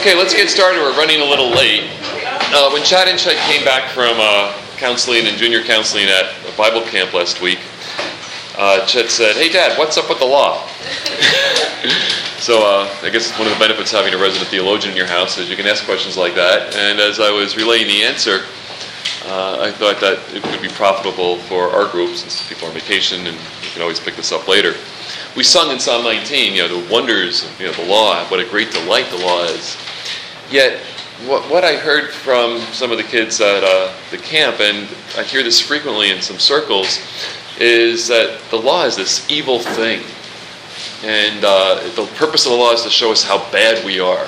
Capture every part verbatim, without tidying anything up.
Okay, let's get started. We're running a little late. Uh, when Chad and Chet came back from uh, counseling and junior counseling at a Bible camp last week, uh, Chet said, "Hey Dad, what's up with the law?" So uh, I guess one of the benefits of having a resident theologian in your house is you can ask questions like that. And as I was relaying the answer, uh, I thought that it would be profitable for our group, since people are on vacation and you can always pick this up later. We sung in Psalm nineteen, you know, the wonders of you know, the law, what a great delight the law is. Yet, what, what I heard from some of the kids at uh, the camp, and I hear this frequently in some circles, is that the law is this evil thing. And uh, the purpose of the law is to show us how bad we are.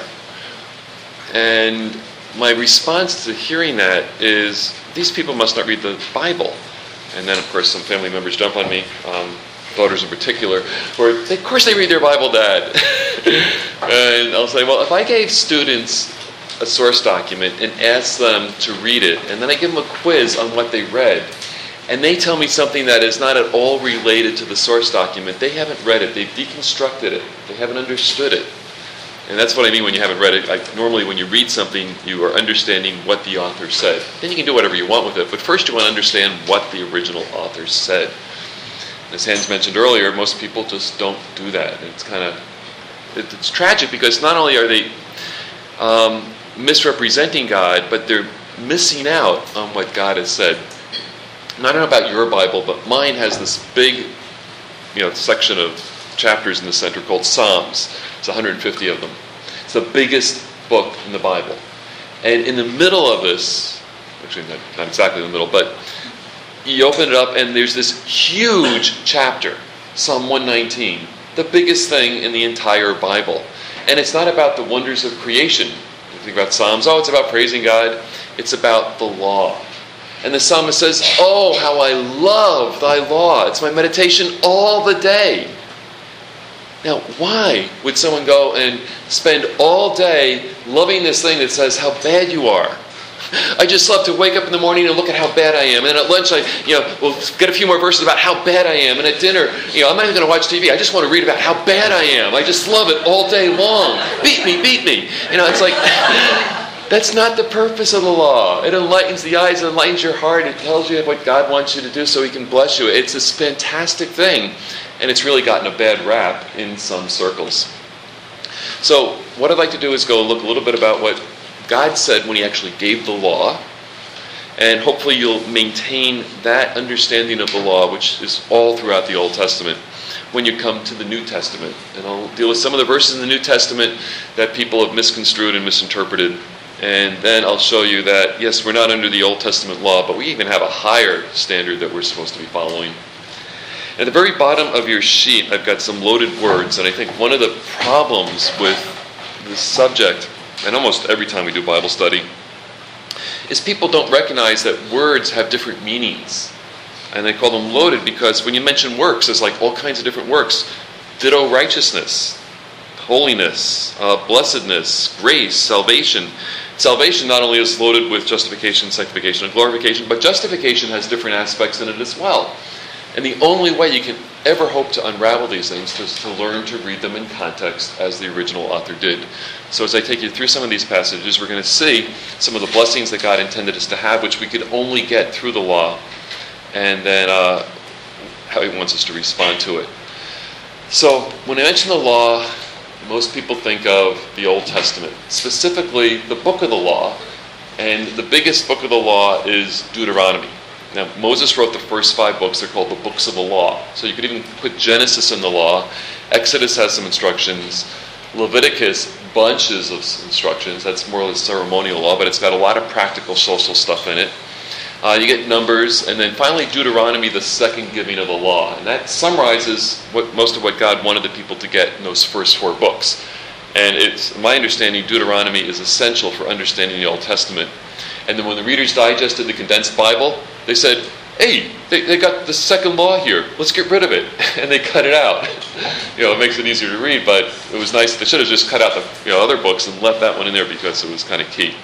And my response to hearing that is, these people must not read the Bible. And then, of course, some family members jump on me, um, daughters in particular, where, they, of course they read their Bible, Dad. And I'll say, well, if I gave students a source document and asked them to read it, and then I give them a quiz on what they read, and they tell me something that is not at all related to the source document, they haven't read it, they've deconstructed it, they haven't understood it. And that's what I mean when you haven't read it. I, normally when you read something, you are understanding what the author said. Then you can do whatever you want with it, but first you want to understand what the original author said. As Hans mentioned earlier, most people just don't do that. It's kind of, it, it's tragic because not only are they um, misrepresenting God, but they're missing out on what God has said. And I don't know about your Bible, but mine has this big, you know, section of chapters in the center called Psalms. It's one hundred fifty of them. It's the biggest book in the Bible. And in the middle of this, actually not, not exactly in the middle, but you open it up and there's this huge chapter, Psalm one nineteen, the biggest thing in the entire Bible. And it's not about the wonders of creation. You think about Psalms, oh, it's about praising God. It's about the law. And the psalmist says, oh, how I love thy law. It's my meditation all the day. Now, why would someone go and spend all day loving this thing that says how bad you are? I just love to wake up in the morning and look at how bad I am. And at lunch, I, you know, we'll get a few more verses about how bad I am. And at dinner, you know, I'm not even going to watch T V. I just want to read about how bad I am. I just love it all day long. Beat me, beat me. You know, it's like, that's not the purpose of the law. It enlightens the eyes, it enlightens your heart. It tells you what God wants you to do so He can bless you. It's this fantastic thing. And it's really gotten a bad rap in some circles. So what I'd like to do is go look a little bit about what God said when He actually gave the law. And hopefully you'll maintain that understanding of the law, which is all throughout the Old Testament, when you come to the New Testament. And I'll deal with some of the verses in the New Testament that people have misconstrued and misinterpreted. And then I'll show you that, yes, we're not under the Old Testament law, but we even have a higher standard that we're supposed to be following. At the very bottom of your sheet, I've got some loaded words, and I think one of the problems with this subject, and almost every time we do Bible study, is people don't recognize that words have different meanings. And they call them loaded because when you mention works, there's like all kinds of different works. Ditto righteousness, holiness, uh, blessedness, grace, salvation. Salvation not only is loaded with justification, sanctification, and glorification, but justification has different aspects in it as well. And the only way you can ever hope to unravel these things is to learn to read them in context as the original author did. So as I take you through some of these passages, we're going to see some of the blessings that God intended us to have, which we could only get through the law, and then uh, how He wants us to respond to it. So when I mention the law, most people think of the Old Testament, specifically the book of the law, and the biggest book of the law is Deuteronomy. Now, Moses wrote the first five books. They're called the books of the law. So you could even put Genesis in the law. Exodus has some instructions. Leviticus, bunches of instructions. That's more or less ceremonial law, but it's got a lot of practical social stuff in it. Uh, you get Numbers, and then finally Deuteronomy, the second giving of the law. And that summarizes what most of what God wanted the people to get in those first four books. And it's my understanding Deuteronomy is essential for understanding the Old Testament. And then when the Reader's Digest did the condensed Bible, they said, hey, they, they got the second law here. Let's get rid of it. And they cut it out. You know, it makes it easier to read, but it was nice. They should have just cut out the you know, other books and left that one in there because it was kind of key.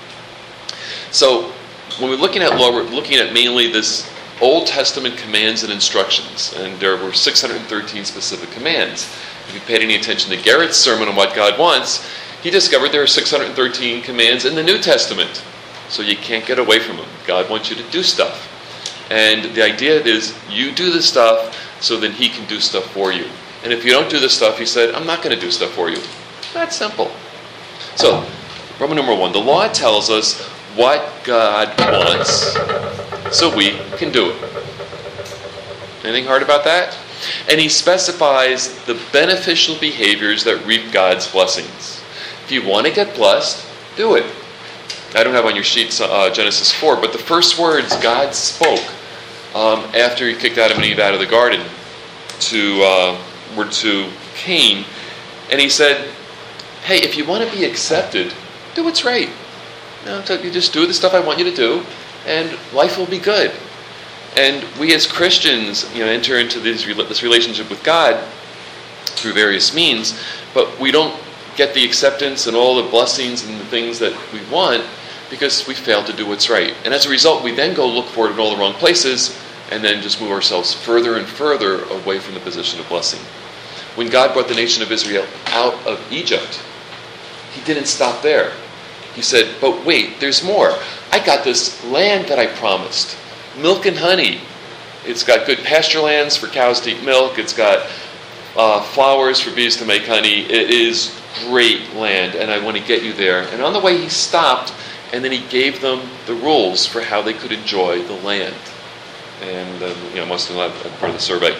So when we're looking at law, we're looking at mainly this Old Testament commands and instructions. And there were six hundred thirteen specific commands. If you paid any attention to Garrett's sermon on what God wants, he discovered there are six hundred thirteen commands in the New Testament. So you can't get away from them. God wants you to do stuff. And the idea is you do the stuff so then he can do stuff for you. And if you don't do the stuff, he said, I'm not going to do stuff for you. That's simple. So, Roman number one, the law tells us what God wants so we can do it. Anything hard about that? And he specifies the beneficial behaviors that reap God's blessings. If you want to get blessed, do it. I don't have on your sheets uh, Genesis four, but the first words God spoke um, after he kicked Adam and Eve out of the garden to uh, were to Cain, and he said, hey, if you want to be accepted, do what's right. No, you just do the stuff I want you to do, and life will be good. And we as Christians, you know, enter into this, this relationship with God through various means, but we don't get the acceptance and all the blessings and the things that we want because we fail to do what's right. And as a result, we then go look for it in all the wrong places and then just move ourselves further and further away from the position of blessing. When God brought the nation of Israel out of Egypt, he didn't stop there. He said, but wait, there's more. I got this land that I promised. Milk and honey. It's got good pasture lands for cows to eat milk. It's got uh, flowers for bees to make honey. It is great land, and I want to get you there. And on the way, he stopped, and then he gave them the rules for how they could enjoy the land. And um, you know, most of them are part of the survey.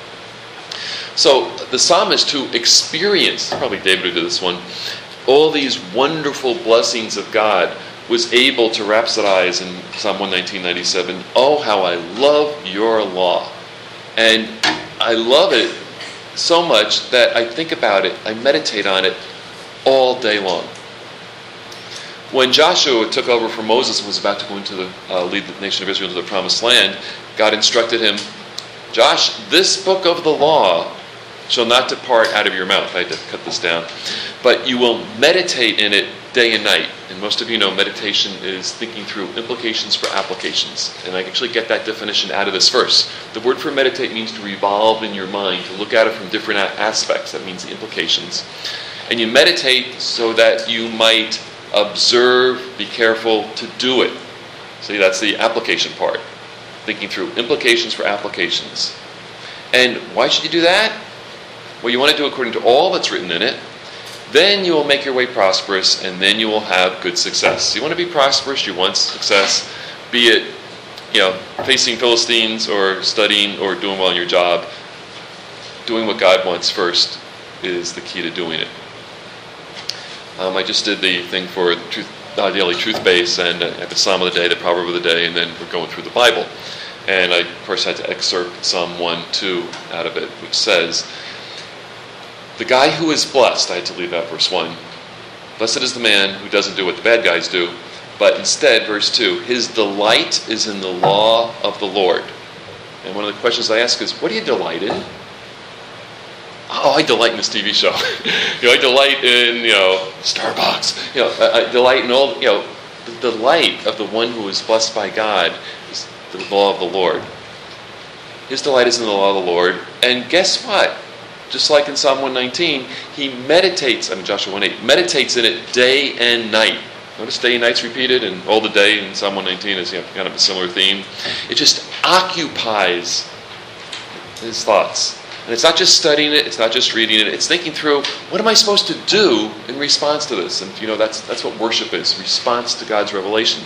So the psalmist who experienced, probably David who did this one, all these wonderful blessings of God, was able to rhapsodize in Psalm one nineteen, ninety-seven, oh, how I love your law. And I love it so much that I think about it, I meditate on it all day long. When Joshua took over from Moses and was about to go into the uh, lead the nation of Israel into the promised land, God instructed him, Josh, this book of the law shall not depart out of your mouth. I had to cut this down. But you will meditate in it day and night. And most of you know meditation is thinking through implications for applications. And I actually get that definition out of this verse. The word for meditate means to revolve in your mind, to look at it from different aspects. That means the implications. And you meditate so that you might observe, be careful to do it. See, that's the application part. Thinking through implications for applications. And why should you do that? Well, you want to do according to all that's written in it. Then you will make your way prosperous, and then you will have good success. You want to be prosperous, you want success, be it, you know, facing Philistines or studying or doing well in your job. Doing what God wants first is the key to doing it. Um, I just did the thing for truth, uh, Daily Truth Base, and I have the Psalm of the Day, the Proverb of the Day, and then we're going through the Bible. And I, of course, had to excerpt Psalm one two out of it, which says, the guy who is blessed, I had to leave out verse one. Blessed is the man who doesn't do what the bad guys do, but instead, verse two, his delight is in the law of the Lord. And one of the questions I ask is, what do you delight in? Oh, I delight in this T V show. you know, I delight in, you know, Starbucks. You know, I, I delight in all, you know, the delight of the one who is blessed by God is the law of the Lord. His delight is in the law of the Lord. And guess what? Just like in Psalm one nineteen, he meditates, I mean Joshua one eight, meditates in it day and night. Notice day and night's repeated, and all the day in Psalm one nineteen is, you know, kind of a similar theme. It just occupies his thoughts. And it's not just studying it, it's not just reading it, it's thinking through, what am I supposed to do in response to this? And you know, that's that's what worship is, response to God's revelation.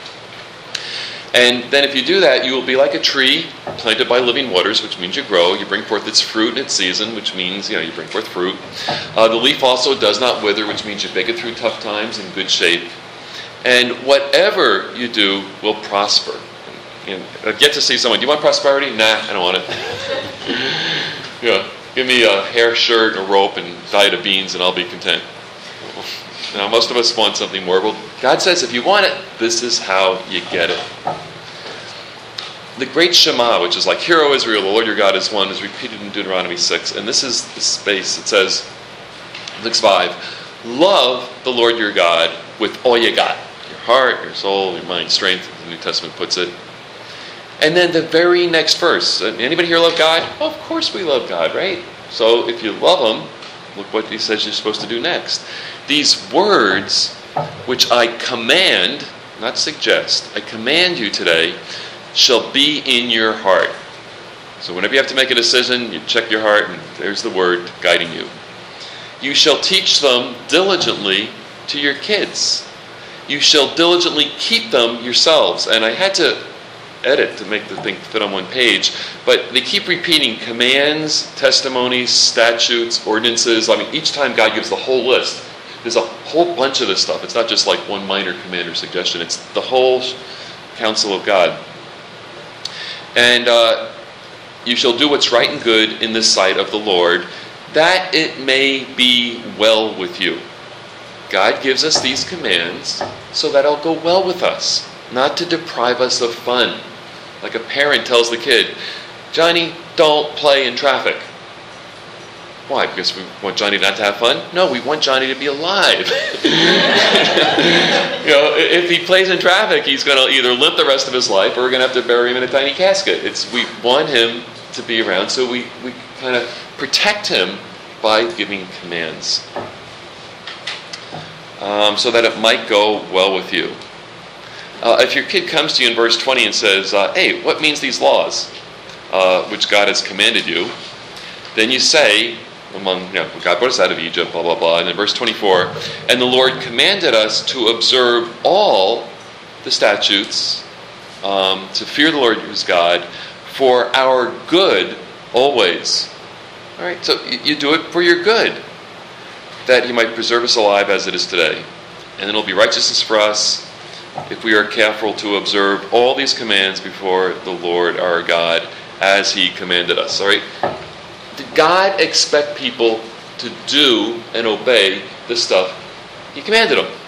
And then if you do that, you will be like a tree planted by living waters, which means you grow. You bring forth its fruit in its season, which means, you know, you bring forth fruit. Uh, the leaf also does not wither, which means you make it through tough times in good shape. And whatever you do will prosper. And I get to see someone, do you want prosperity? Nah, I don't want it. you know, give me a hair shirt, a rope, and a diet of beans, and I'll be content. Now, most of us want something more. Well, God says if you want it, this is how you get it. The great Shema, which is like, Hear, O Israel, the Lord your God is one, is repeated in Deuteronomy six. And this is the space. It says, six five, love the Lord your God with all you got. Your heart, your soul, your mind, strength, the New Testament puts it. And then the very next verse. Anybody here love God? Well, of course we love God, right? So if you love Him, look what He says you're supposed to do next. these words which I command, not suggest, I command you today, shall be in your heart. So whenever you have to make a decision, you check your heart, and there's the word guiding you. You shall teach them diligently to your kids. You shall diligently keep them yourselves. And I had to edit to make the thing fit on one page, but they keep repeating commands, testimonies, statutes, ordinances. I mean, each time God gives the whole list. There's a whole bunch of this stuff. It's not just like one minor command or suggestion. It's the whole counsel of God. And uh, you shall do what's right and good in the sight of the Lord, that it may be well with you. God gives us these commands so that it'll go well with us, not to deprive us of fun. Like a parent tells the kid, Johnny, don't play in traffic. Why? Because we want Johnny not to have fun? No, we want Johnny to be alive. You know, if he plays in traffic, he's going to either limp the rest of his life or we're going to have to bury him in a tiny casket. It's we want him to be around, so we, we kind of protect him by giving commands. Um, so that it might go well with you. Uh, if your kid comes to you in verse twenty and says, uh, hey, what means these laws, uh, which God has commanded you? Then you say, among, you know, God brought us out of Egypt, blah, blah, blah. And then verse twenty-four, and the Lord commanded us to observe all the statutes, um, to fear the Lord who's God, for our good always. All right, so you, you do it for your good, that He might preserve us alive as it is today. And then it'll be righteousness for us if we are careful to observe all these commands before the Lord our God as He commanded us. All right? Did God expect people to do and obey the stuff He commanded them?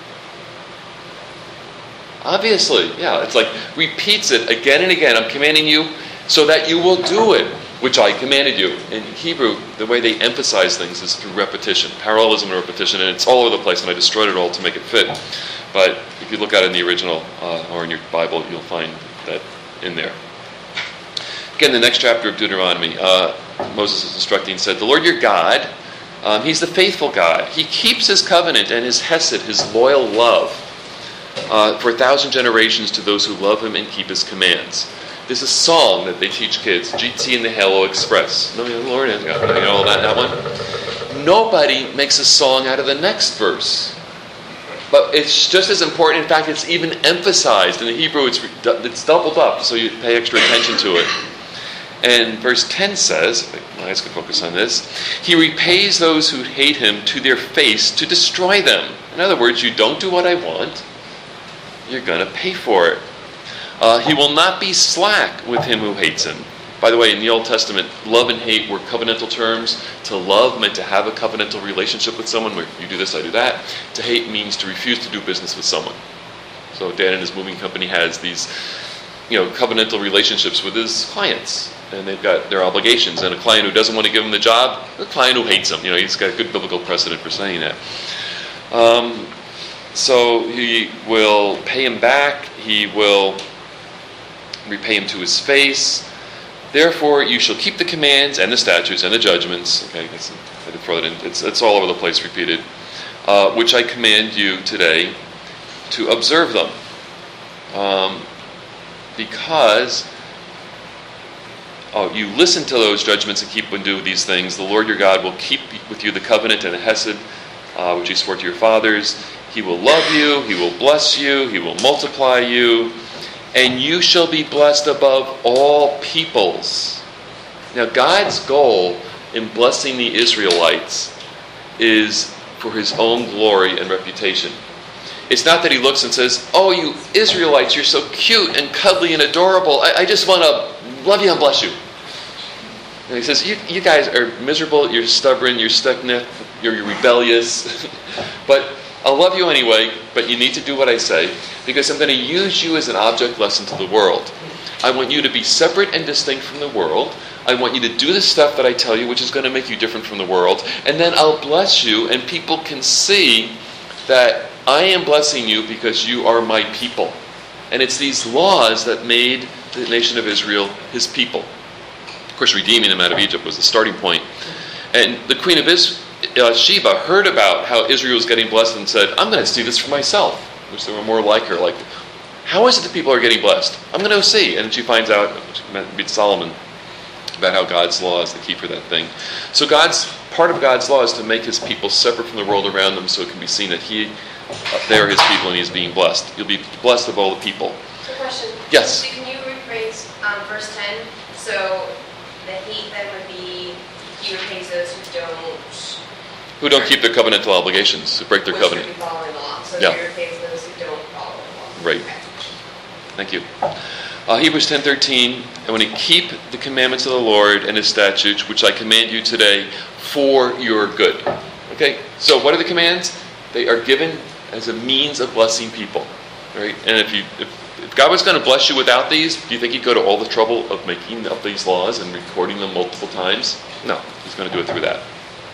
Obviously, yeah. It's like repeats it again and again. I'm commanding you so that you will do it, which I commanded you. In Hebrew, the way they emphasize things is through repetition, parallelism and repetition, and it's all over the place, and I destroyed it all to make it fit. But if you look at it in the original uh, or in your Bible, you'll find that in there. Again, the next chapter of Deuteronomy, uh, Moses is instructing, said, the Lord your God, um, He's the faithful God. He keeps His covenant and His hesed, His loyal love, uh, for a thousand generations to those who love Him and keep His commands. There's a song that they teach kids, G T and the Halo Express. No, Lord, you know all that, that one? Nobody makes a song out of the next verse. But it's just as important. In fact, it's even emphasized. In the Hebrew, it's, it's doubled up, so you pay extra attention to it. And verse ten says, my eyes can focus on this, He repays those who hate Him to their face to destroy them. In other words, you don't do what I want, you're going to pay for it. Uh, he will not be slack with him who hates Him. By the way, in the Old Testament, love and hate were covenantal terms. To love meant to have a covenantal relationship with someone, where you do this, I do that. To hate means to refuse to do business with someone. So Dan and his moving company has these, you know, covenantal relationships with his clients. And they've got their obligations. And a client who doesn't want to give him the job, a client who hates him. You know, he's got a good biblical precedent for saying that. Um, so he will pay him back. He will repay him to his face. Therefore, you shall keep the commands and the statutes and the judgments. Okay, that's, I did throw that in. It's, it's all over the place, repeated. Uh, which I command you today to observe them. Um, because oh, you listen to those judgments and keep and do these things, the Lord your God will keep with you the covenant and the hesed, uh, which He swore to your fathers. He will love you. He will bless you. He will multiply you. And you shall be blessed above all peoples. Now, God's goal in blessing the Israelites is for His own glory and reputation. It's not that He looks and says, oh, you Israelites, you're so cute and cuddly and adorable. I, I just want to love you and bless you. And He says, you, you guys are miserable, you're stubborn, you're stuck-necked, you're, you're rebellious. But I'll love you anyway, but you need to do what I say, because I'm going to use you as an object lesson to the world. I want you to be separate and distinct from the world. I want you to do the stuff that I tell you, which is going to make you different from the world. And then I'll bless you, and people can see that I am blessing you because you are my people. And it's these laws that made the nation of Israel His people. Of course, redeeming them out of Egypt was the starting point. And the queen of Is- uh, Sheba heard about how Israel was getting blessed and said, I'm going to see this for myself. Which there were more like her, like, how is it that people are getting blessed? I'm going to go see. And she finds out, she meets Solomon, about how God's law is the key for that thing. So God's part of God's law is to make his people separate from the world around them so it can be seen that he, uh, they are his people and he is being blessed. You'll be blessed of all the people. A question. Yes? So can you rephrase um, verse ten? So the hate then would be, he repays those who don't... Who don't keep their covenantal obligations, who break their which covenant. would be following the law. So Yeah. he repays those who don't follow the law. Right. Okay. Thank you. Uh, Hebrews ten thirteen, and when you keep the commandments of the Lord and his statutes, which I command you today, for your good. Okay, so what are the commands? They are given as a means of blessing people. Right? And if you if, if God was going to bless you without these, do you think he'd go to all the trouble of making up these laws and recording them multiple times? No, he's going to do it through that.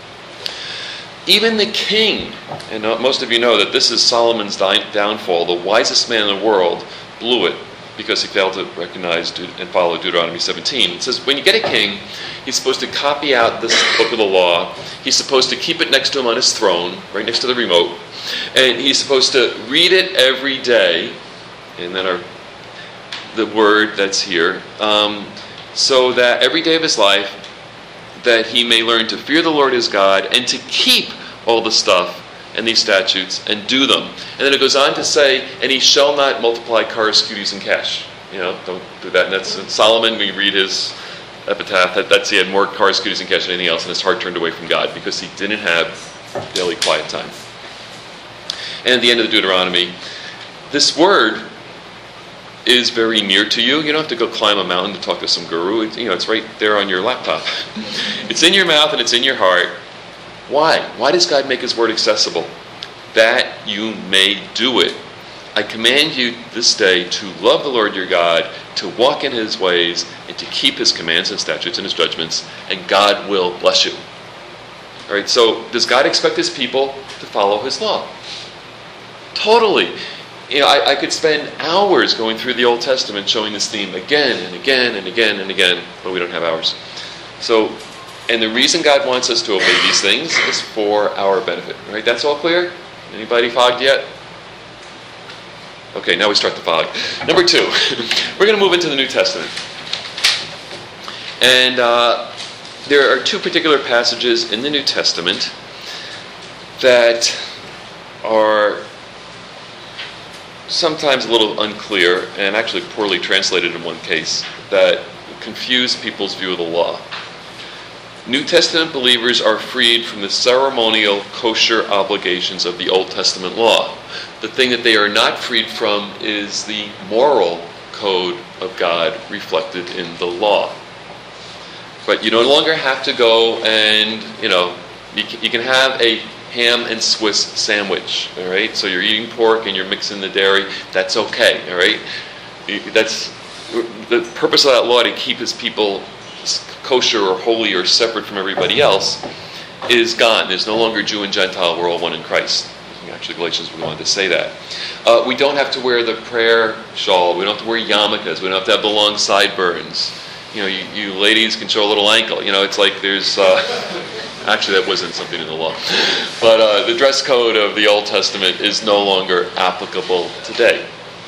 Even the king, and most of you know that this is Solomon's downfall, the wisest man in the world, blew it because he failed to recognize and follow Deuteronomy seventeen. It says when you get a king, he's supposed to copy out this book of the law. He's supposed to keep it next to him on his throne, right next to the remote. And he's supposed to read it every day. And then our the word that's here. Um, so that every day of his life, that he may learn to fear the Lord his God and to keep all the stuff and these statutes and do them. And then it goes on to say, and he shall not multiply cars, scuties, and cash. You know, don't do that. And that's and Solomon, we read his epitaph, that, that's he had more cars, scuties, and cash than anything else, and his heart turned away from God because he didn't have daily quiet time. And at the end of the Deuteronomy, this word is very near to you. You don't have to go climb a mountain to talk to some guru. It's, you know, it's right there on your laptop. It's in your mouth and it's in your heart. Why? Why does God make his word accessible? That you may do it. I command you this day to love the Lord your God, to walk in his ways, and to keep his commands and statutes and his judgments, and God will bless you. All right, so does God expect his people to follow his law? Totally. You know, I, I could spend hours going through the Old Testament showing this theme again and again and again and again, but we don't have hours. So, and the reason God wants us to obey these things is for our benefit. Right? That's all clear? Anybody fogged yet? Okay, now we start the fog. Number two, we're going to move into the New Testament. And uh, there are two particular passages in the New Testament that are sometimes a little unclear and actually poorly translated in one case that confuse people's view of the law. New Testament believers are freed from the ceremonial kosher obligations of the Old Testament law. The thing that they are not freed from is the moral code of God reflected in the law. But you no longer have to go and, you know, you can, you can have a ham and Swiss sandwich, all right? So you're eating pork and you're mixing the dairy, that's okay, all right? That's the purpose of that law, to keep his people kosher or holy or separate from everybody else, is gone. There's no longer Jew and Gentile, we're all one in Christ. Actually, Galatians, we wanted to say that. Uh, we don't have to wear the prayer shawl. We don't have to wear yarmulkes. We don't have to have the long sideburns. You know, you, you ladies can show a little ankle. You know, it's like there's... Uh, actually, that wasn't something in the law. But uh, the dress code of the Old Testament is no longer applicable today.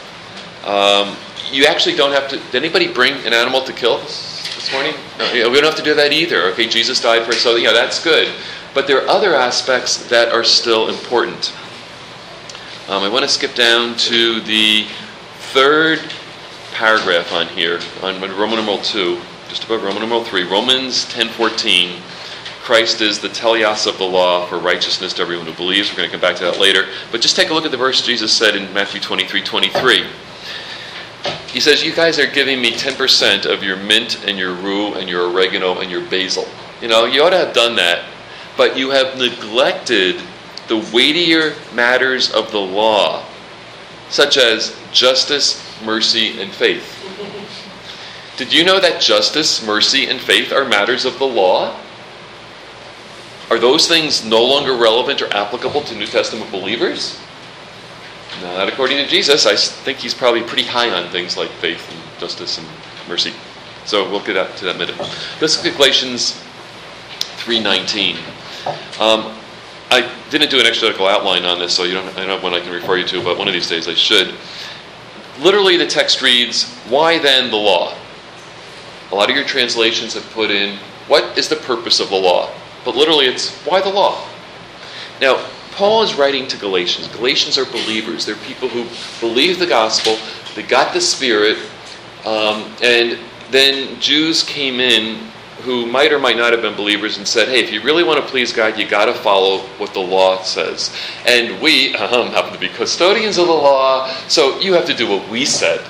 Um, you actually don't have to... Did anybody bring an animal to kill this morning? No, you know, we don't have to do that either. Okay, Jesus died for us, so, you know, that's good. But there are other aspects that are still important. Um, I want to skip down to the third paragraph on here, on Roman numeral two, just above Roman numeral three, Romans ten fourteen. Christ is the teleos of the law for righteousness to everyone who believes. We're going to come back to that later. But just take a look at the verse Jesus said in Matthew twenty-three twenty-three. He says, you guys are giving me ten percent of your mint and your rue and your oregano and your basil. You know, you ought to have done that. But you have neglected the weightier matters of the law, such as justice, mercy, and faith. Did you know that justice, mercy, and faith are matters of the law? Are those things no longer relevant or applicable to New Testament believers? Not according to Jesus. I think he's probably pretty high on things like faith and justice and mercy. So we'll get up to that in a minute. Let's look at Galatians three nineteen. Um, I didn't do an exegetical outline on this, so you don't, I don't have one I can refer you to, but one of these days I should. Literally, the text reads, "Why then the law?" A lot of your translations have put in, "What is the purpose of the law?" But literally, it's, "Why the law?" Now, Paul is writing to Galatians. Galatians are believers. They're people who believe the gospel, they got the Spirit, um, and then Jews came in who might or might not have been believers and said, "Hey, if you really want to please God, you got to follow what the law says. And we um, happen to be custodians of the law, so you have to do what we said."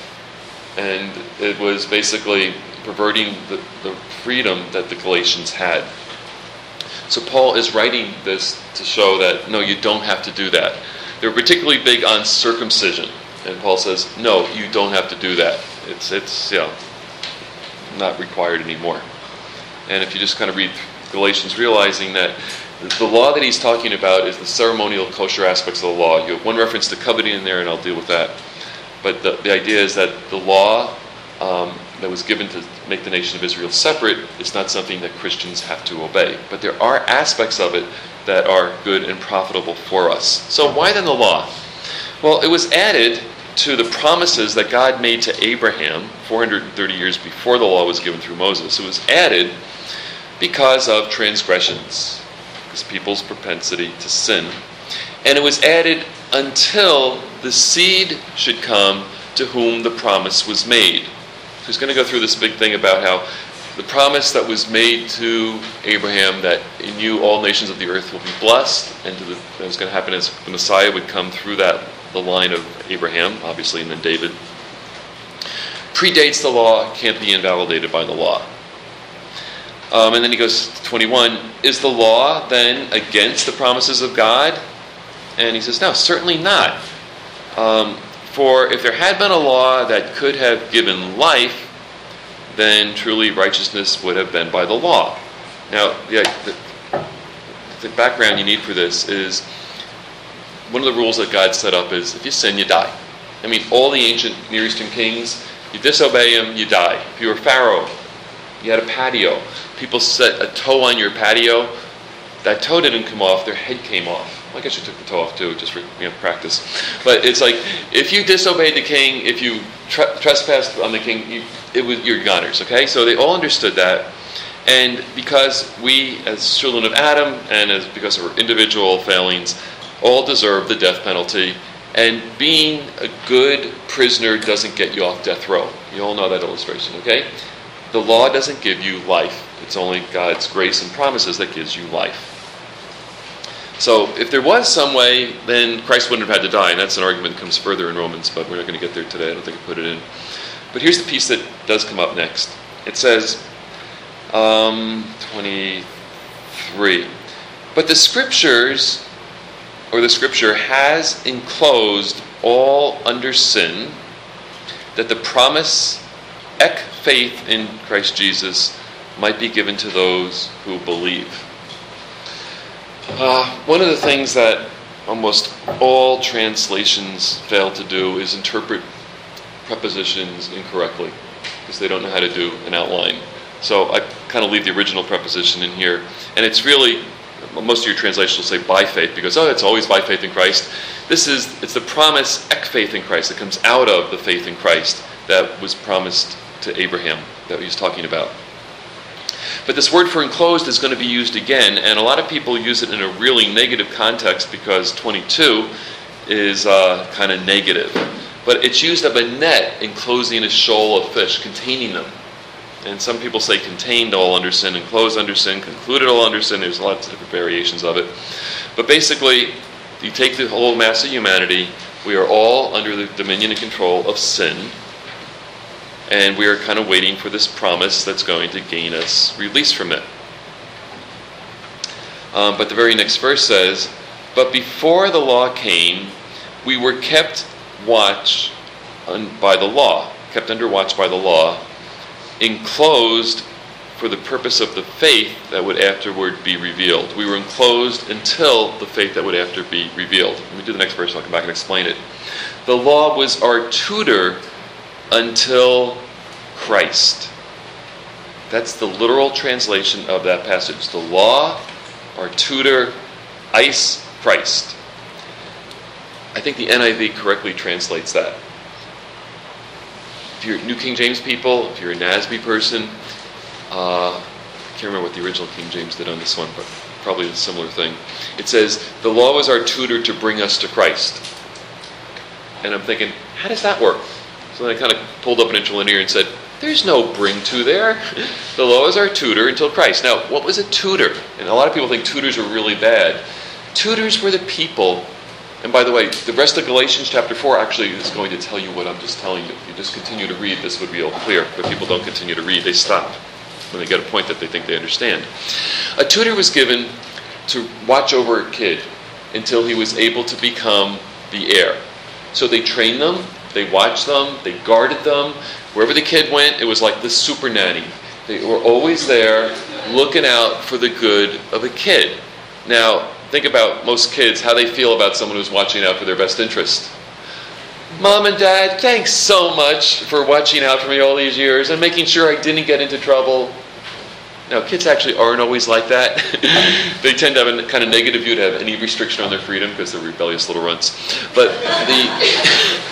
And it was basically perverting the, the freedom that the Galatians had. So Paul is writing this to show that, no, you don't have to do that. They were particularly big on circumcision. And Paul says, no, you don't have to do that. It's, it's you know, not required anymore. And if you just kind of read Galatians, realizing that the law that he's talking about is the ceremonial kosher aspects of the law. You have one reference to coveting in there, and I'll deal with that. But the, the idea is that the law um, that was given to make the nation of Israel separate is not something that Christians have to obey. But there are aspects of it that are good and profitable for us. So why then the law? Well, it was added to the promises that God made to Abraham four hundred thirty years before the law was given through Moses. It was added because of transgressions, because people's propensity to sin. And it was added until the seed should come to whom the promise was made. So he's going to go through this big thing about how the promise that was made to Abraham, that in you all nations of the earth will be blessed, and to the, that was going to happen as the Messiah would come through that, the line of Abraham, obviously, and then David, predates the law, can't be invalidated by the law. Um, and then he goes to twenty-one, is the law then against the promises of God? And he says, no, certainly not. Um, for if there had been a law that could have given life, then truly righteousness would have been by the law. Now, the, the, the background you need for this is, one of the rules that God set up is, if you sin, you die. I mean, all the ancient Near Eastern kings, you disobey them, you die. If you were Pharaoh, you had a patio. People set a toe on your patio. That toe didn't come off, their head came off. I guess you took the toe off too, just for you know, practice. But it's like, if you disobeyed the king, if you tre- trespassed on the king, you, it was you're goners, okay? So they all understood that. And because we, as children of Adam, and as because of our individual failings, all deserve the death penalty. And being a good prisoner doesn't get you off death row. You all know that illustration, okay? The law doesn't give you life. It's only God's grace and promises that gives you life. So if there was some way, then Christ wouldn't have had to die. And that's an argument that comes further in Romans, but we're not going to get there today. I don't think I put it in. But here's the piece that does come up next. It says, um, twenty-three, but the scriptures, or the scripture has enclosed all under sin, that the promise, ek faith in Christ Jesus, might be given to those who believe. Uh, one of the things that almost all translations fail to do is interpret prepositions incorrectly, because they don't know how to do an outline. So I kind of leave the original preposition in here, and it's really, most of your translations will say by faith, because, oh, it's always by faith in Christ. This is, it's the promise, ek faith in Christ, that comes out of the faith in Christ that was promised to Abraham, that he was talking about. But this word for enclosed is going to be used again, and a lot of people use it in a really negative context, because twenty-two is uh, kind of negative. But it's used of a net enclosing a shoal of fish, containing them. And some people say contained all under sin, enclosed under sin, concluded all under sin. There's lots of different variations of it. But basically, you take the whole mass of humanity, we are all under the dominion and control of sin. And we are kind of waiting for this promise that's going to gain us release from it. Um, but the very next verse says, but before the law came, we were kept watch un- by the law, kept under watch by the law, enclosed for the purpose of the faith that would afterward be revealed. We were enclosed until the faith that would after be revealed. Let me do the next verse, I'll come back and explain it. The law was our tutor until Christ. That's the literal translation of that passage. The law, our tutor, eis Christ. I think the N I V correctly translates that. If you're New King James people, if you're a N A S B person, uh, I can't remember what the original King James did on this one, but probably a similar thing. It says, the law was our tutor to bring us to Christ. And I'm thinking, how does that work? So then I kind of pulled up an interlinear and said, there's no bring to there. The law is our tutor until Christ. Now, what was a tutor? And a lot of people think tutors are really bad. Tutors were the people, and by the way, the rest of Galatians chapter four actually is going to tell you what I'm just telling you. If you just continue to read, this would be all clear. But people don't continue to read, they stop when they get a point that they think they understand. A tutor was given to watch over a kid until he was able to become the heir. So they trained them, they watched them, they guarded them. Wherever the kid went, it was like the super nanny. They were always there looking out for the good of a kid. Now, think about most kids, how they feel about someone who's watching out for their best interest. Mom and Dad, thanks so much for watching out for me all these years and making sure I didn't get into trouble. Now, kids actually aren't always like that. They tend to have a kind of negative view to have any restriction on their freedom because they're rebellious little runts. But the,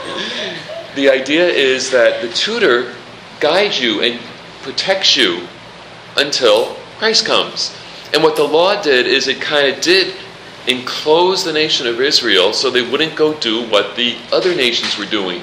the idea is that the tutor guides you and protects you until Christ comes. And what the law did is it kind of did enclose the nation of Israel so they wouldn't go do what the other nations were doing.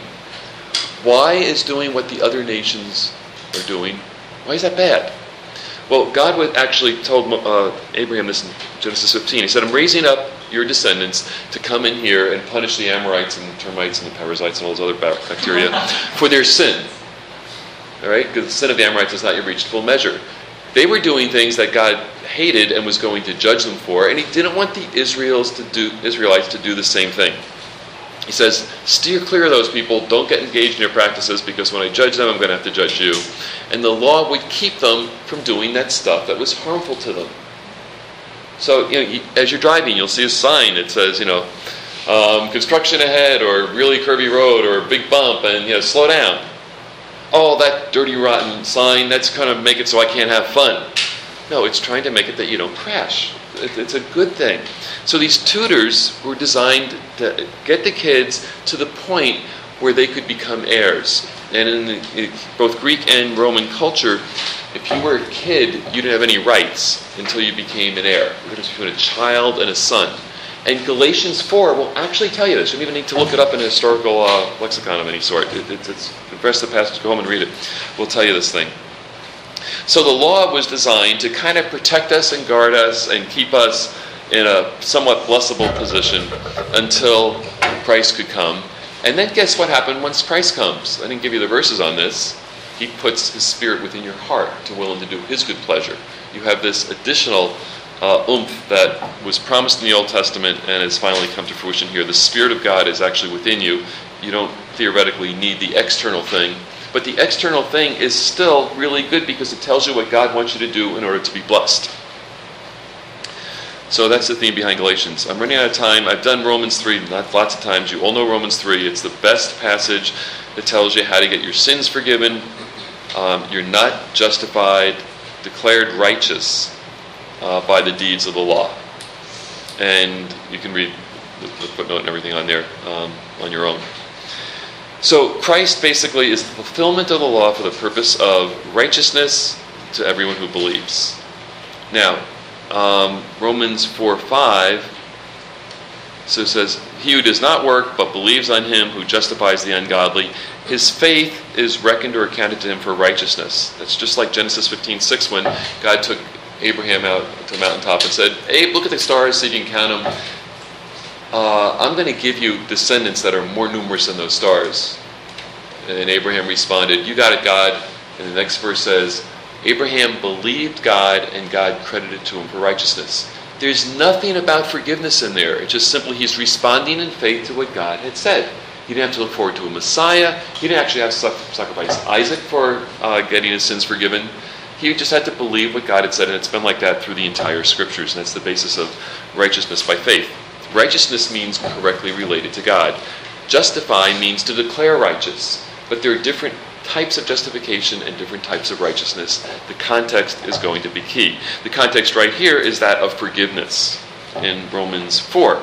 Why is doing what the other nations are doing, why is that bad? Well, God would actually told uh, Abraham this in Genesis fifteen. He said, I'm raising up your descendants to come in here and punish the Amorites and the termites and the Perizzites and all those other bacteria for their sin. All right? Because the sin of the Amorites has not yet reached full measure. They were doing things that God hated and was going to judge them for, and he didn't want the Israels to do, Israelites to do the same thing. He says, steer clear of those people, don't get engaged in their practices, because when I judge them, I'm going to have to judge you. And the law would keep them from doing that stuff that was harmful to them. So, you know, as you're driving, you'll see a sign that says, you know, um, construction ahead, or really curvy road, or big bump, and, you know, slow down. Oh, that dirty, rotten sign, that's kind of make it so I can't have fun. No, it's trying to make it that you don't crash. It's a good thing. So these tutors were designed to get the kids to the point where they could become heirs. And in, the, in both Greek and Roman culture, if you were a kid, you didn't have any rights until you became an heir. The difference between a child and a son. And Galatians four will actually tell you this. You don't even need to look it up in a historical uh, lexicon of any sort. It, it, it's the rest of the passage, go home and read it. We'll tell you this thing. So the law was designed to kind of protect us and guard us and keep us in a somewhat blessable position until Christ could come. And then guess what happened once Christ comes? I didn't give you the verses on this. He puts his spirit within your heart to will and to do his good pleasure. You have this additional uh, oomph that was promised in the Old Testament and has finally come to fruition here. The Spirit of God is actually within you. You don't theoretically need the external thing. But the external thing is still really good because it tells you what God wants you to do in order to be blessed. So that's the theme behind Galatians. I'm running out of time. I've done Romans three lots of times. You all know Romans three. It's the best passage that tells you how to get your sins forgiven. Um, you're not justified, declared righteous uh, by the deeds of the law. And you can read the, the footnote and everything on there um, on your own. So Christ basically is the fulfillment of the law for the purpose of righteousness to everyone who believes. Now, um, Romans four five so it says, he who does not work but believes on him who justifies the ungodly, his faith is reckoned or accounted to him for righteousness. That's just like Genesis fifteen six when God took Abraham out to a mountaintop and said, Abe, look at the stars, see if you can count them. Uh, I'm going to give you descendants that are more numerous than those stars. And Abraham responded, you got it, God. And the next verse says, Abraham believed God and God credited to him for righteousness. There's nothing about forgiveness in there. It's just simply he's responding in faith to what God had said. He didn't have to look forward to a Messiah. He didn't actually have to sacrifice Isaac for uh, getting his sins forgiven. He just had to believe what God had said, and it's been like that through the entire Scriptures, and that's the basis of righteousness by faith. Righteousness means correctly related to God. Justify means to declare righteous. But there are different types of justification and different types of righteousness. The context is going to be key. The context right here is that of forgiveness in Romans four.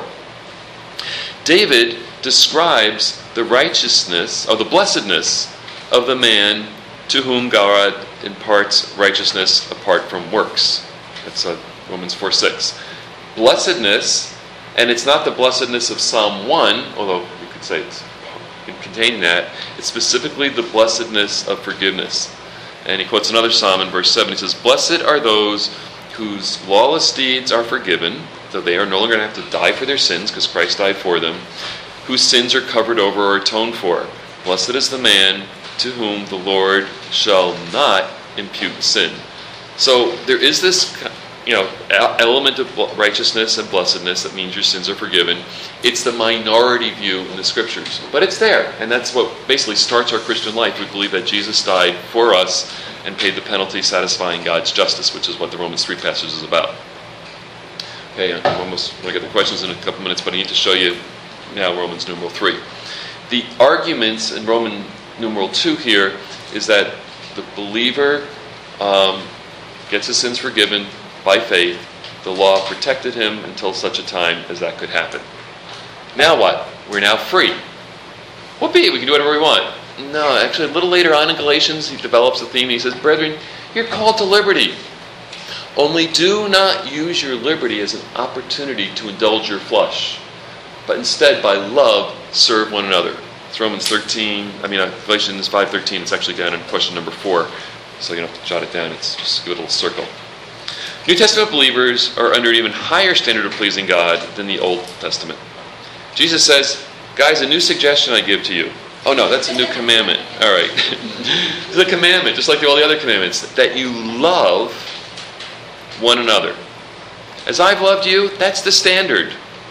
David describes the righteousness, or the blessedness of the man to whom God imparts righteousness apart from works. That's uh, Romans four six. Blessedness, and it's not the blessedness of Psalm one, although you could say it's containing that, it's specifically the blessedness of forgiveness. And he quotes another psalm in verse seven. He says, "Blessed are those whose lawless deeds are forgiven, though they are no longer going to have to die for their sins, because Christ died for them, whose sins are covered over or atoned for. Blessed is the man to whom the Lord shall not impute sin." So there is this, you know, element of righteousness and blessedness that means your sins are forgiven. It's the minority view in the Scriptures, but it's there, and that's what basically starts our Christian life. We believe that Jesus died for us and paid the penalty, satisfying God's justice, which is what the Romans three passage is about. Okay, I'm almost going to get the questions in a couple minutes, but I need to show you now Romans numeral three. The arguments in Roman numeral two here is that the believer um, gets his sins forgiven by faith. The law protected him until such a time as that could happen. Now what? We're now free. Whoopee, we can do whatever we want. No, actually a little later on in Galatians, he develops a theme and he says, "Brethren, you're called to liberty. Only do not use your liberty as an opportunity to indulge your flesh, but instead by love serve one another." It's Romans thirteen, I mean uh, Galatians five thirteen. It's actually down in question number four, so you don't have to jot it down. It's just a little circle. New Testament believers are under an even higher standard of pleasing God than the Old Testament. Jesus says, "Guys, a new suggestion I give to you." Oh no, that's a new commandment. All right. It's a commandment, just like all the other commandments, that you love one another. As I've loved you, that's the standard.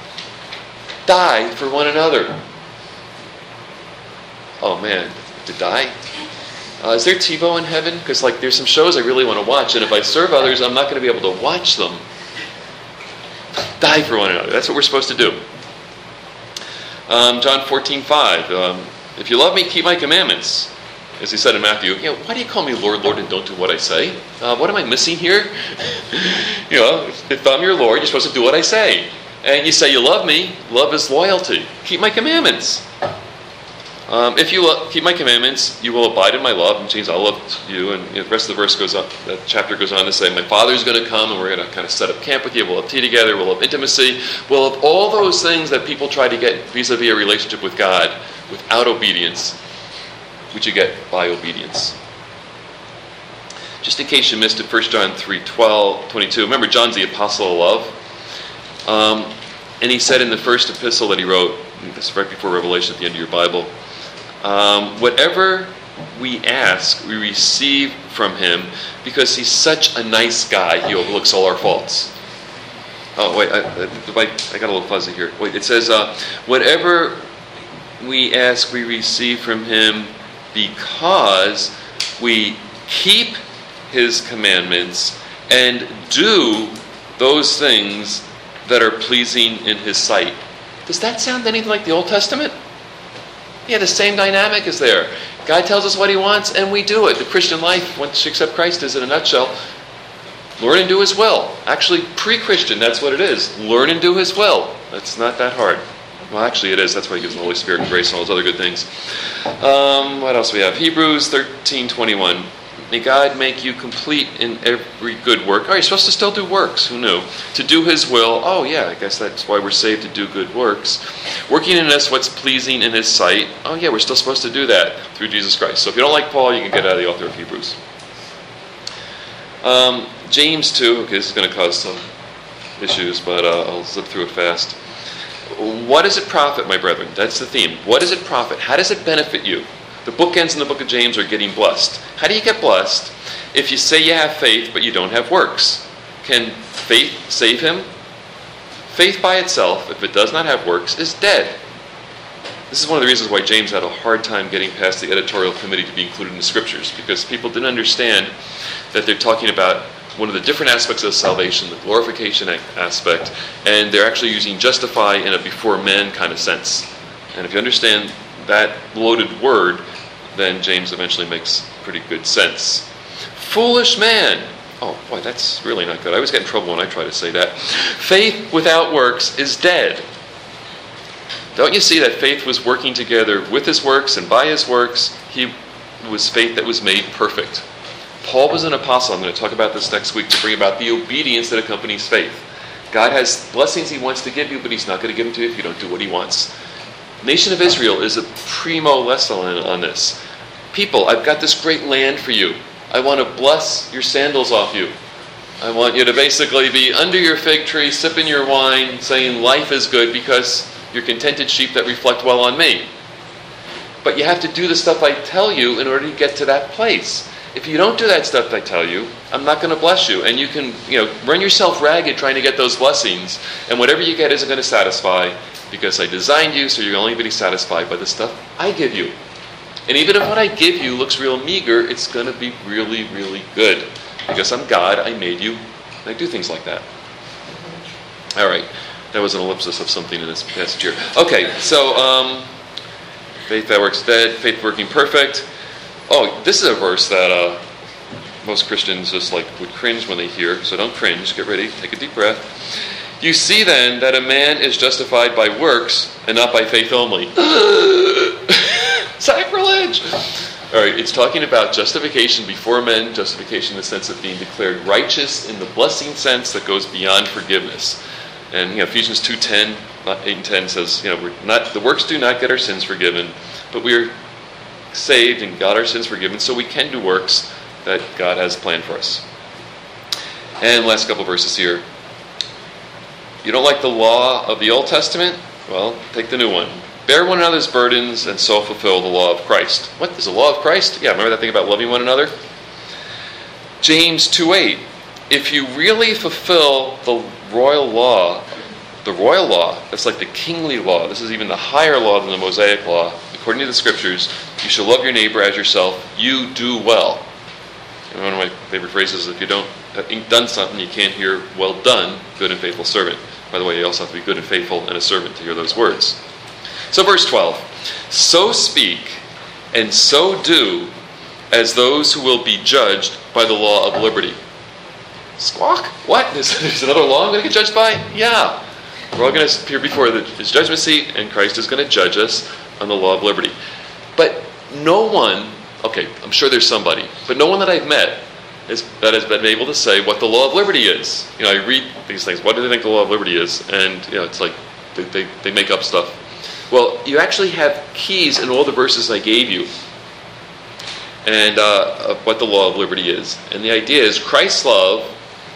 Die for one another. Oh man, to die? Uh, is there TiVo in heaven? Because like there's some shows I really want to watch, and if I serve others, I'm not going to be able to watch them. Die for one another. That's what we're supposed to do. Um, John fourteen five. Um, if you love me, keep my commandments. As he said in Matthew, you know, why do you call me Lord, Lord, and don't do what I say? Uh, what am I missing here? You know, if I'm your Lord, you're supposed to do what I say. And you say you love me. Love is loyalty. Keep my commandments. Um, if you lo- keep my commandments, you will abide in my love, which means I'll love you. And you know, the rest of the verse goes on, that chapter goes on to say, my Father's going to come and we're going to kind of set up camp with you. We'll have tea together. We'll have intimacy. We'll have all those things that people try to get vis-a-vis a relationship with God without obedience, which you get by obedience. Just in case you missed it, First John three twelve, twenty-two. Remember, John's the apostle of love. Um, and he said in the first epistle that he wrote, this is right before Revelation at the end of your Bible, Um, whatever we ask, we receive from him because he's such a nice guy, he overlooks all our faults. Oh, wait, I, I, I got a little fuzzy here. Wait, it says, uh, whatever we ask, we receive from him because we keep his commandments and do those things that are pleasing in his sight. Does that sound anything like the Old Testament? Yeah, the same dynamic is there. God tells us what he wants, and we do it. The Christian life, once you accept Christ, is in a nutshell, learn and do his will. Actually, pre-Christian, that's what it is. Learn and do his will. That's not that hard. Well, actually it is. That's why he gives the Holy Spirit and grace and all those other good things. Um, what else we have? Hebrews thirteen twenty-one. May God make you complete in every good work. Oh, you're supposed to still do works. Who knew? To do his will. Oh, yeah, I guess that's why we're saved, to do good works. Working in us what's pleasing in his sight. Oh, yeah, we're still supposed to do that through Jesus Christ. So if you don't like Paul, you can get out of the author of Hebrews. Um, James two. Okay, this is going to cause some issues, but uh, I'll zip through it fast. What does it profit, my brethren? That's the theme. What does it profit? How does it benefit you? The bookends in the book of James are getting blessed. How do you get blessed? If you say you have faith, but you don't have works. Can faith save him? Faith by itself, if it does not have works, is dead. This is one of the reasons why James had a hard time getting past the editorial committee to be included in the scriptures, because people didn't understand that they're talking about one of the different aspects of salvation, the glorification aspect, and they're actually using justify in a before men kind of sense. And if you understand that loaded word, then James eventually makes pretty good sense. Foolish man. Oh, boy, that's really not good. I always get in trouble when I try to say that. Faith without works is dead. Don't you see that faith was working together with his works, and by his works, he was faith that was made perfect. Paul was an apostle. I'm going to talk about this next week to bring about the obedience that accompanies faith. God has blessings he wants to give you, but he's not going to give them to you if you don't do what he wants. Nation of Israel is a primo lesson on this. People, I've got this great land for you. I want to bless your sandals off you. I want you to basically be under your fig tree, sipping your wine, saying life is good because you're contented sheep that reflect well on me. But you have to do the stuff I tell you in order to get to that place. If you don't do that stuff I tell you, I'm not going to bless you. And you can, you know, run yourself ragged trying to get those blessings. And whatever you get isn't going to satisfy because I designed you so you're only going to be satisfied by the stuff I give you. And even if what I give you looks real meager, it's going to be really, really good. Because I'm God, I made you, and I do things like that. All right. That was an ellipsis of something in this passage here. Okay, so um, faith that works dead, faith working perfect. Oh, this is a verse that uh, most Christians just like would cringe when they hear. So don't cringe. Get ready. Take a deep breath. You see then that a man is justified by works and not by faith only. Sacrilege! All right, it's talking about justification before men, justification in the sense of being declared righteous in the blessing sense that goes beyond forgiveness. And you know, Ephesians two ten, eight and ten says, you know, we're not the works do not get our sins forgiven, but we are saved and got our sins forgiven, so we can do works that God has planned for us. And last couple verses here. You don't like the law of the Old Testament? Well, take the new one. Bear one another's burdens and so fulfill the law of Christ. What is the law of Christ? Yeah, remember that thing about loving one another? James two eight. If you really fulfill the royal law, the royal law, that's like the kingly law. This is even the higher law than the Mosaic law. According to the scriptures, you shall love your neighbor as yourself. You do well. And one of my favorite phrases is if you don't have done something, you can't hear, well done, good and faithful servant. By the way, you also have to be good and faithful and a servant to hear those words. So verse twelve. So speak and so do as those who will be judged by the law of liberty. Squawk? What? There's, there's another law I'm going to get judged by? Yeah. We're all going to appear before the, his judgment seat, and Christ is going to judge us on the law of liberty. But no one, okay, I'm sure there's somebody, but no one that I've met is, that has been able to say what the law of liberty is. You know, I read these things, what do they think the law of liberty is? And, you know, it's like they, they, they make up stuff. Well, you actually have keys in all the verses I gave you and uh, of what the law of liberty is. And the idea is Christ's love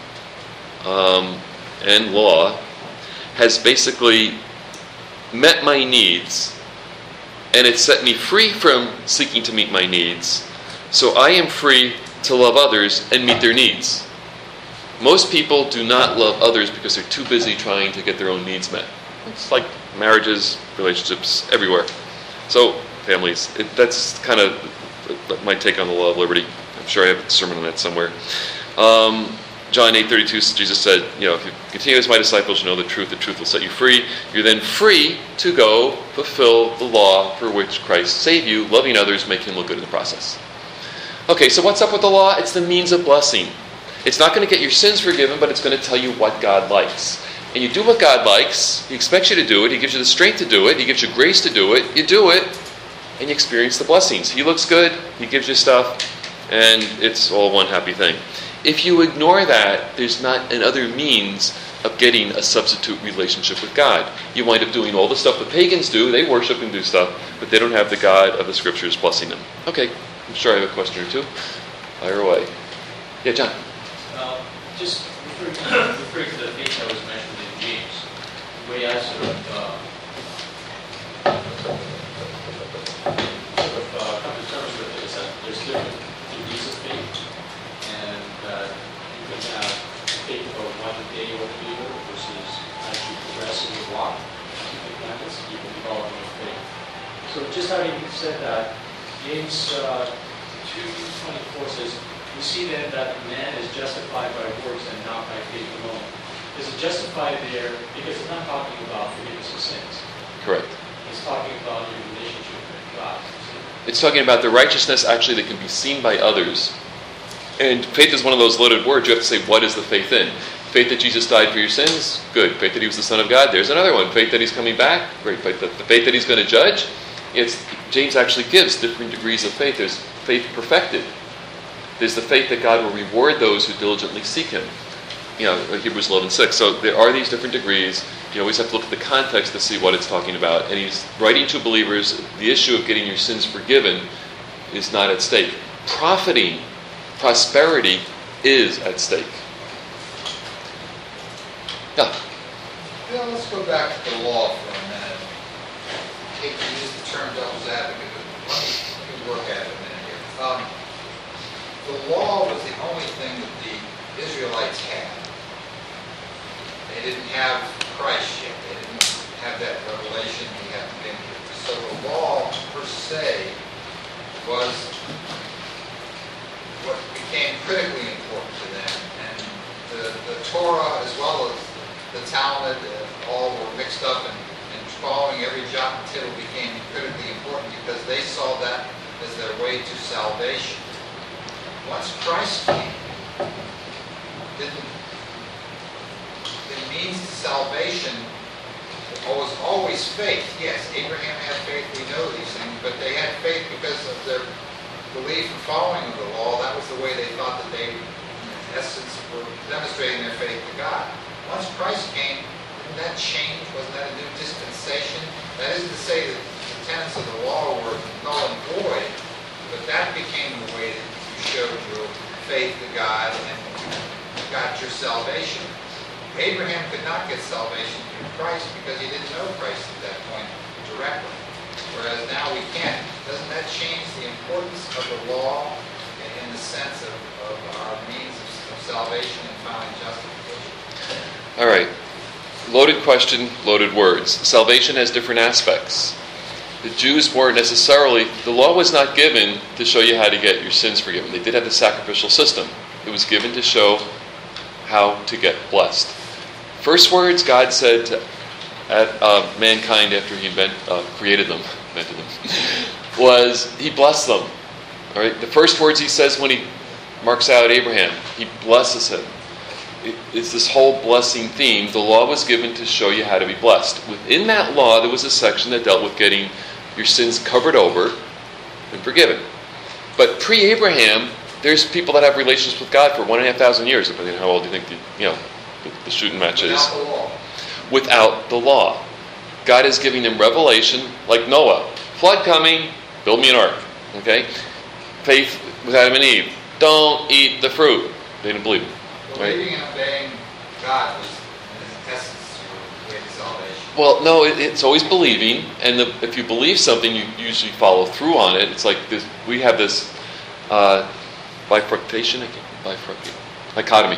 um, and law has basically met my needs, and it set me free from seeking to meet my needs. So I am free to love others and meet their needs. Most people do not love others because they're too busy trying to get their own needs met. It's like marriages, relationships, everywhere. So, families, it, that's kind of my take on the law of liberty. I'm sure I have a sermon on that somewhere. Um, John eight thirty-two, Jesus said, you know, if you continue as my disciples, you know the truth, the truth will set you free. You're then free to go fulfill the law for which Christ saved you, loving others, make him look good in the process. Okay, so what's up with the law? It's the means of blessing. It's not going to get your sins forgiven, but it's going to tell you what God likes. And you do what God likes. He expects you to do it. He gives you the strength to do it. He gives you grace to do it. You do it, and you experience the blessings. He looks good. He gives you stuff, and it's all one happy thing. If you ignore that, there's not another means of getting a substitute relationship with God. You wind up doing all the stuff the pagans do. They worship and do stuff, but they don't have the God of the Scriptures blessing them. Okay, I'm sure I have a question or two. Fire away. Yeah, John. Uh, just referring to, referring to the faith that was mentioned in James, the way I sort of, uh, sort of uh, come to terms with it is that there's different degrees of faith, and uh, you can have faith of one day or believer versus as you progress in your walk, keeping commandments, you can develop your faith. So just having said that, James uh, two twenty-four says, "We see then that man is justified by works and not by faith alone." Is it justified there because it's not talking about forgiveness of sins? Correct. It's talking about your relationship with God. It's talking about the righteousness actually that can be seen by others. And faith is one of those loaded words. You have to say, what is the faith in? Faith that Jesus died for your sins? Good. Faith that he was the Son of God? There's another one. Faith that he's coming back? Great. Faith that, the faith that he's going to judge? It's, James actually gives different degrees of faith. There's faith perfected. There's the faith that God will reward those who diligently seek him. You know, Hebrews eleven six. So there are these different degrees. You always have to look at the context to see what it's talking about. And he's writing to believers, the issue of getting your sins forgiven is not at stake. Profiting, prosperity is at stake. Yeah. Yeah, let's go back to the law for a minute. I hate to use the term devil's advocate, but let me, let me work at it a minute here. Um, the law was the only thing that the Israelites had. They didn't have Christ yet. They didn't have that revelation. He hadn't been here. So the law, per se, was what became critically important to them. And the, the Torah, as well as the Talmud, uh, all were mixed up, and, and following every jot and tittle became critically important because they saw that as their way to salvation. Once Christ came, didn't, the means to salvation was always faith. Yes, Abraham had faith, we know these things, but they had faith because of their belief and following of the law. That was the way they thought that they, in essence, were demonstrating their faith to God. Once Christ came, didn't that change? Wasn't that a new dispensation? That isn't to say that the tenets of the law were null and void, but that became the way that you showed your faith to God and got your salvation. Abraham could not get salvation through Christ because he didn't know Christ at that point directly, whereas now we can. Doesn't that change the importance of the law in the sense of, of our means of, of salvation and finding justification? All right. Loaded question, loaded words. Salvation has different aspects. The Jews weren't necessarily, the law was not given to show you how to get your sins forgiven. They did have the sacrificial system. It was given to show how to get blessed. First words God said to at, uh, mankind after he invent, uh, created them, invented them, was he blessed them. All right. The first words he says when he marks out Abraham, he blesses him. It's this whole blessing theme. The law was given to show you how to be blessed. Within that law, there was a section that dealt with getting your sins covered over and forgiven. But pre-Abraham, there's people that have relations with God for one and a half thousand years, depending on how old you think the, you know, the, the shooting match is. Without the law. Without the law. God is giving them revelation, like Noah. Flood coming, build me an ark. Okay? Faith with Adam and Eve. Don't eat the fruit. They didn't believe it. Believing and obeying God was, in essence, your way to salvation. Well, no, it, it's always believing, and the, if you believe something, you usually follow through on it. It's like this, we have this uh, bifurcation, bifurcation, dichotomy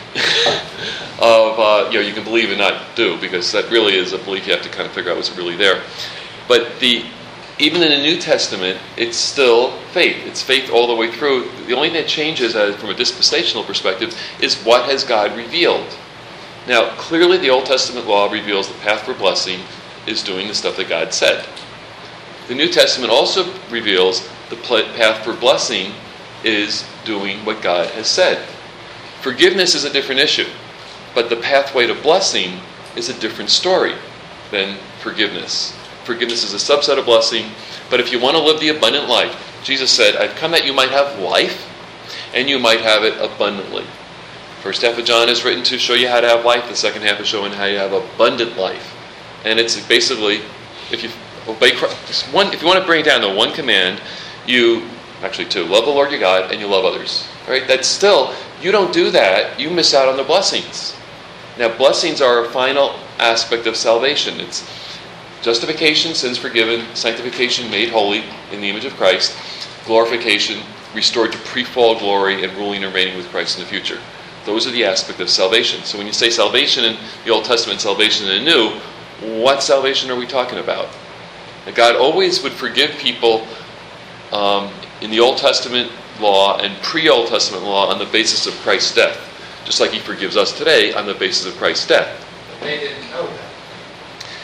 of uh, you know you can believe and not do, because that really is a belief you have to kind of figure out what's really there. But the even in the New Testament, it's still faith. It's faith all the way through. The only thing that changes uh, from a dispensational perspective is what has God revealed. Now, clearly the Old Testament law reveals the path for blessing is doing the stuff that God said. The New Testament also reveals the path for blessing is doing what God has said. Forgiveness is a different issue, but the pathway to blessing is a different story than forgiveness. Forgiveness is a subset of blessing, but if you want to live the abundant life, Jesus said, I've come that you might have life, and you might have it abundantly. First half of John is written to show you how to have life. The second half is showing how you have abundant life. And it's basically, if you obey Christ, one, if you want to bring it down to one command, you, actually two, love the Lord your God, and you love others. All right? That's still, you don't do that, you miss out on the blessings. Now, blessings are a final aspect of salvation. It's justification, sins forgiven, sanctification, made holy in the image of Christ, glorification, restored to pre-fall glory, and ruling and reigning with Christ in the future. Those are the aspects of salvation. So when you say salvation in the Old Testament, salvation in the New, what salvation are we talking about? Now, God always would forgive people um, in the Old Testament law and pre-Old Testament law on the basis of Christ's death, just like he forgives us today on the basis of Christ's death. But they didn't know that.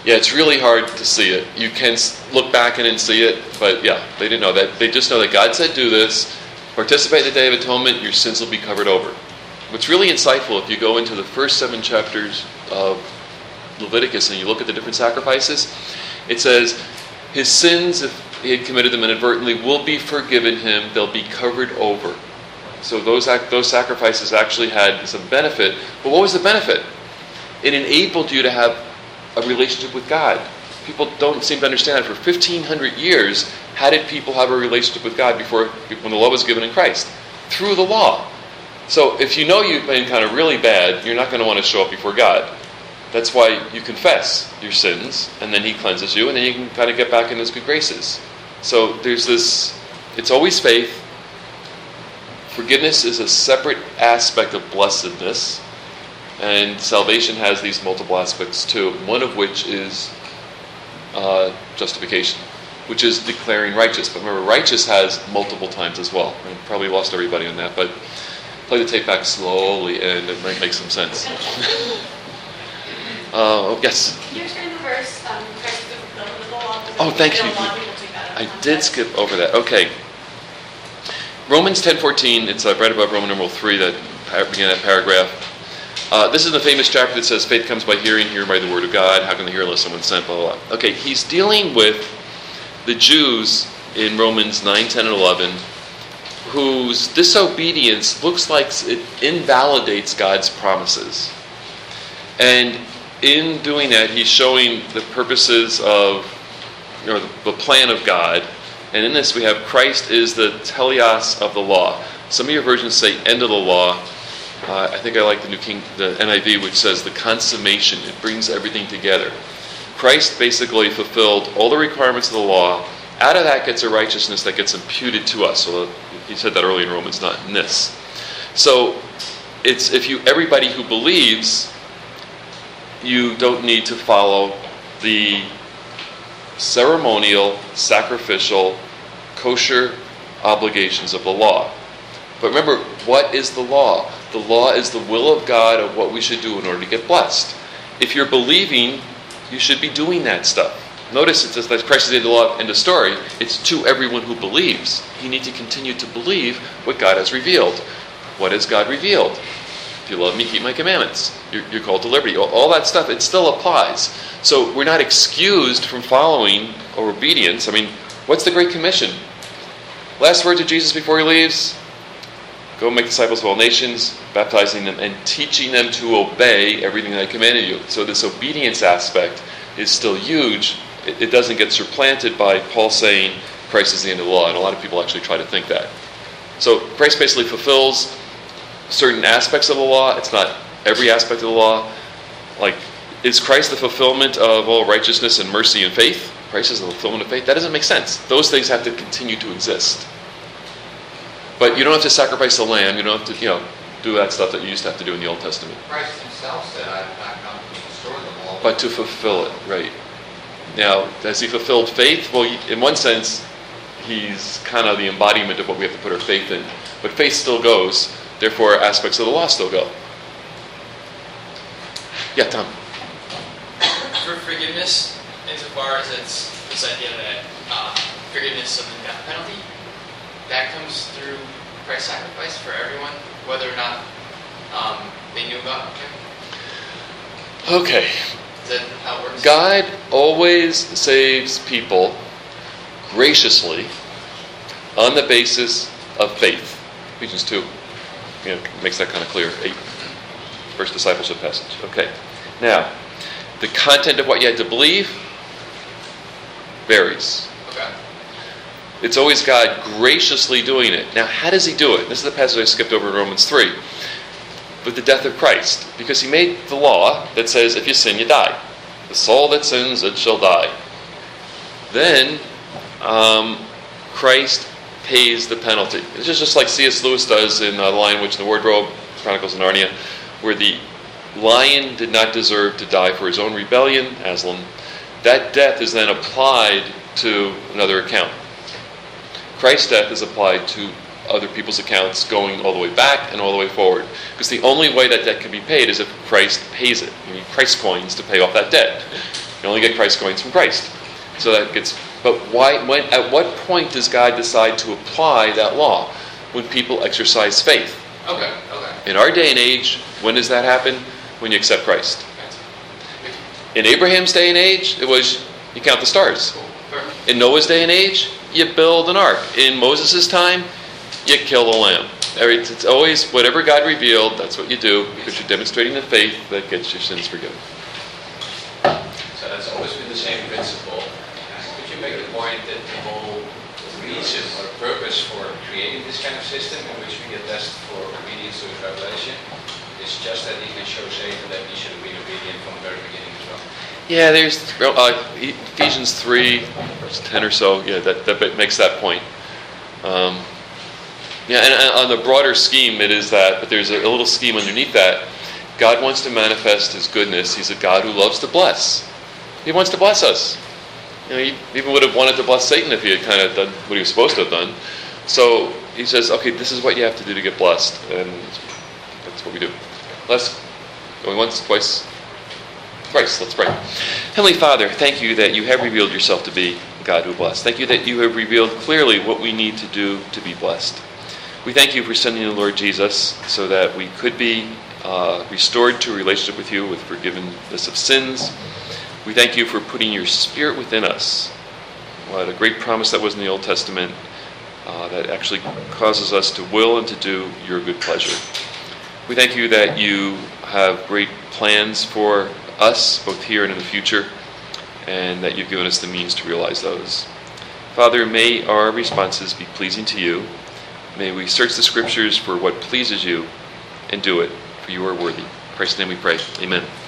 Yeah, it's really hard to see it. You can s- look back and see it, but yeah, they didn't know that. They just know that God said, do this, participate in the Day of Atonement, your sins will be covered over. What's really insightful, if you go into the first seven chapters of Leviticus and you look at the different sacrifices, it says, his sins, if he had committed them inadvertently, will be forgiven him. They'll be covered over. So those act, those sacrifices actually had some benefit. But what was the benefit? It enabled you to have a relationship with God. People don't seem to understand. For fifteen hundred years, how did people have a relationship with God before, when the law was given in Christ? Through the law. So if you know you've been kind of really bad, you're not going to want to show up before God. That's why you confess your sins, and then he cleanses you, and then you can kind of get back in his good graces. So there's this, it's always faith. Forgiveness is a separate aspect of blessedness, and salvation has these multiple aspects too, one of which is uh, justification, which is declaring righteous. But remember, righteous has multiple times as well. I probably lost everybody on that, but play the tape back slowly and it might make some sense. uh, yes? Can you explain the verse, um, Christ is the fulfillment of the law? Oh, thank you. A lot of people take that out of I context. did skip over that. Okay. Romans ten fourteen, it's uh, right above Roman numeral three, that began that paragraph. Uh, this is the famous chapter that says, faith comes by hearing, hearing by the word of God. How can they hear unless someone sent, blah, blah, blah. Okay, he's dealing with the Jews in Romans nine, ten, and eleven, whose disobedience looks like it invalidates God's promises. And in doing that, he's showing the purposes of, you know, the, the plan of God. And in this we have Christ is the teleos of the law. Some of your versions say end of the law. Uh, I think I like the New King, the N I V, which says the consummation. It brings everything together. Christ basically fulfilled all the requirements of the law. Out of that gets a righteousness that gets imputed to us. So he said that earlier in Romans, not in this. So it's if you everybody who believes, you don't need to follow the ceremonial, sacrificial, kosher obligations of the law. But remember, what is the law? The law is the will of God of what we should do in order to get blessed. If you're believing, you should be doing that stuff. Notice it says that Christ is the end of the law, end of story. It's to everyone who believes. You need to continue to believe what God has revealed. What has God revealed? If you love me, keep my commandments. You're, you're called to liberty. All, all that stuff, it still applies. So we're not excused from following or obedience. I mean, what's the Great Commission? Last words of Jesus before he leaves? Go make disciples of all nations, baptizing them and teaching them to obey everything that I commanded you. So this obedience aspect is still huge. It, it doesn't get supplanted by Paul saying Christ is the end of the law. And a lot of people actually try to think that. So Christ basically fulfills certain aspects of the law. It's not every aspect of the law. Like, is Christ the fulfillment of all righteousness and mercy and faith? Christ is the fulfillment of faith? That doesn't make sense. Those things have to continue to exist. But you don't have to sacrifice the lamb. You don't have to, you know, do that stuff that you used to have to do in the Old Testament. Christ himself said, I have not come to destroy the law. But to fulfill it, right. Now, has he fulfilled faith? Well, in one sense, he's kind of the embodiment of what we have to put our faith in. But faith still goes. Therefore, aspects of the law still go. Yeah, Tom. For forgiveness, insofar as it's this idea that uh, forgiveness of the death penalty, that comes through Christ's sacrifice for everyone, whether or not um, they knew about it. Okay. Is that how it works? God always saves people graciously on the basis of faith. Ephesians two, you know, makes that kind of clear. Eight, first discipleship passage. Okay. Now, the content of what you had to believe varies. Okay. It's always God graciously doing it. Now, how does he do it? This is the passage I skipped over in Romans three. With the death of Christ. Because he made the law that says, if you sin, you die. The soul that sins, it shall die. Then, um, Christ pays the penalty. It's just, just like C S Lewis does in uh, The Lion, Witch, and the Wardrobe, Chronicles of Narnia, where the lion did not deserve to die for his own rebellion, Aslan. That death is then applied to another account. Christ's death is applied to other people's accounts going all the way back and all the way forward. Because the only way that debt can be paid is if Christ pays it. You need Christ coins to pay off that debt. You can only get Christ coins from Christ. So that gets, but why, when, at what point does God decide to apply that law? When people exercise faith. Okay, okay. In our day and age, when does that happen? When you accept Christ. In Abraham's day and age, it was you count the stars. Cool. Perfect. In Noah's day and age, you build an ark. In Moses' time, you kill a lamb. It's always whatever God revealed, that's what you do, because you're demonstrating the faith that gets your sins forgiven. So that's always been the same principle. Could you make the point that the whole reason or purpose for creating this kind of system in which we get tested for obedience to His revelation is just that He can show Satan that he should have been obedient from the very beginning as well? Yeah, there's uh, Ephesians three, verse ten or so. Yeah, that, that makes that point. Um, yeah, and, and on the broader scheme, it is that, but there's a, a little scheme underneath that. God wants to manifest His goodness. He's a God who loves to bless. He wants to bless us. You know, He even would have wanted to bless Satan if He had kind of done what He was supposed to have done. So He says, okay, this is what you have to do to get blessed, and that's what we do. Let's going once, twice. Christ, let's pray. Heavenly Father, thank you that you have revealed yourself to be God who blessed. Thank you that you have revealed clearly what we need to do to be blessed. We thank you for sending the Lord Jesus so that we could be uh, restored to a relationship with you, with forgiveness of sins. We thank you for putting your Spirit within us. What a great promise that was in the Old Testament uh, that actually causes us to will and to do your good pleasure. We thank you that you have great plans for us, both here and in the future, and that you've given us the means to realize those. Father, may our responses be pleasing to you. May we search the Scriptures for what pleases you and do it, for you are worthy. In Christ's name we pray. Amen.